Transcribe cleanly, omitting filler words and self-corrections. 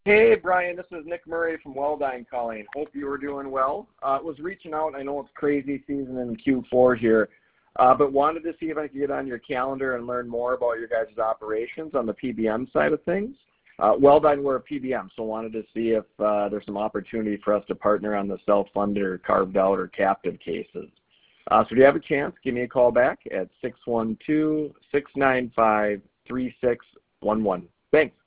Hey, Brian, this is Nick Murray from Welldyne calling. Hope you were doing well. Was reaching out. I know it's crazy season in Q4 here, but wanted to see if I could get on your calendar and learn more about your guys' operations on the PBM side of things. Welldyne, we're a PBM, so wanted to see if there's some opportunity for us to partner on the self-funded or carved out or captive cases. So if you have a chance, give me a call back at 612-695-3611. Thanks.